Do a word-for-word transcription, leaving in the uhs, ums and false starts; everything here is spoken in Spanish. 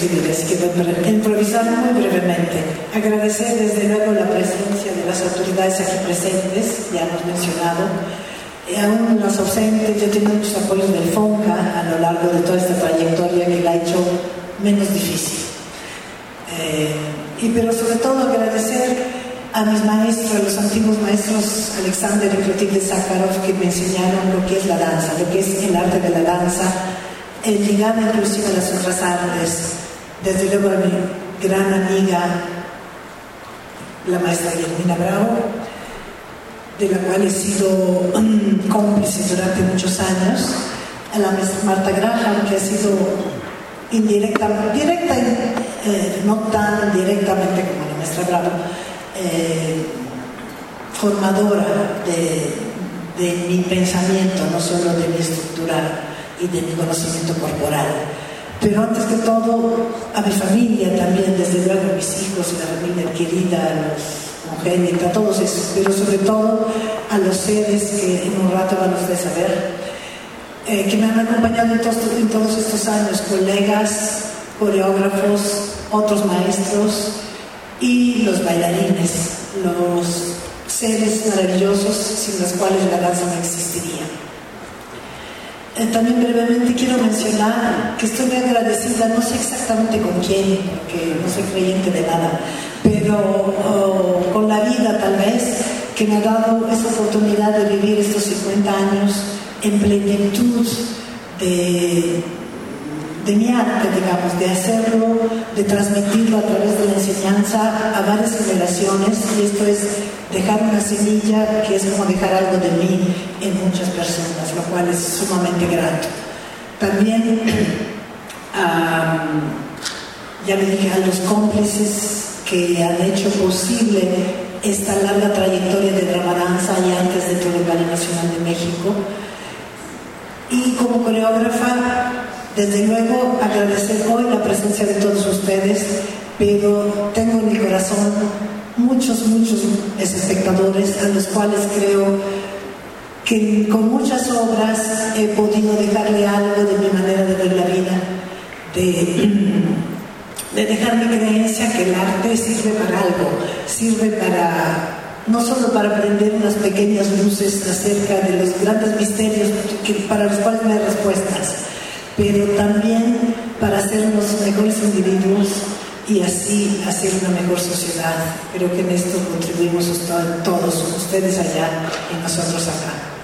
escribir, así que voy a improvisar muy brevemente. Agradecer desde luego la presencia de las autoridades aquí presentes, ya hemos mencionado, y aún los ausentes. Yo tengo muchos apoyos del FONCA a lo largo de toda esta trayectoria que la ha hecho menos difícil. Eh, y pero sobre todo agradecer a mis maestros, a los antiguos maestros Alexander y Clotilde Sakharov, que me enseñaron lo que es la danza, lo que es el arte de la danza, el ligado inclusive a las otras artes. Desde luego a mi gran amiga, la maestra Guillermina Bravo, de la cual he sido um, cómplice durante muchos años, a la maestra Marta Graham, que ha sido indirecta, directa, eh, no tan directamente como la maestra Bravo, Eh, formadora de, de mi pensamiento, no solo de mi estructura y de mi conocimiento corporal. Pero antes que todo, a mi familia también, desde luego a mis hijos y la familia querida, a los congénitos, a todos esos, pero sobre todo a los seres que en un rato van ustedes a ver, eh, que me han acompañado en todos, en todos estos años, colegas, coreógrafos, otros maestros, y los bailarines, los seres maravillosos sin los cuales la danza no existiría. Eh, también brevemente quiero mencionar que estoy muy agradecida, no sé exactamente con quién, porque no soy creyente de nada, pero oh, con la vida tal vez, que me ha dado esa oportunidad de vivir estos cincuenta años en plenitud de... de mi arte, digamos, de hacerlo, de transmitirlo a través de la enseñanza a varias generaciones, y esto es dejar una semilla que es como dejar algo de mí en muchas personas, lo cual es sumamente grato. También, um, ya le dije a los cómplices que han hecho posible esta larga trayectoria de Dramadanza y antes dentro del Ballet Nacional de México, y como coreógrafa, desde luego, agradecer hoy la presencia de todos ustedes, pero tengo en mi corazón muchos, muchos espectadores a los cuales creo que con muchas obras he podido dejarle algo de mi manera de ver la vida, de, de dejar mi creencia que el arte sirve para algo, sirve para... no solo para aprender unas pequeñas luces acerca de los grandes misterios que, para los cuales no hay respuestas, pero también para hacernos mejores individuos y así hacer una mejor sociedad. Creo que en esto contribuimos todos, ustedes allá y nosotros acá.